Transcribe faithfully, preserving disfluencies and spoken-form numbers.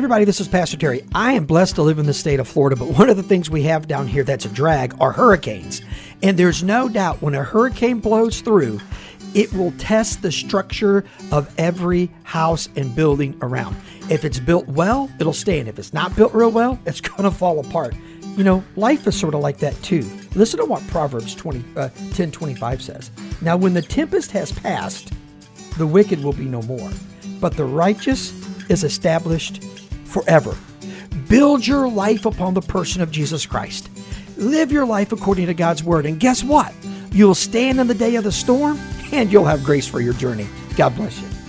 Everybody, this is Pastor Terry. I am blessed to live in the state of Florida, but one of the things we have down here that's a drag are hurricanes. And there's no doubt when a hurricane blows through, it will test the structure of every house and building around. If it's built well, it'll stand. If it's not built real well, it's going to fall apart. You know, life is sort of like that too. Listen to what Proverbs twenty, uh, ten twenty-five says. Now, when the tempest has passed, the wicked will be no more, but the righteous is established forever. Build your life upon the person of Jesus Christ. Live your life according to God's word. And guess what? You'll stand in the day of the storm and you'll have grace for your journey. God bless you.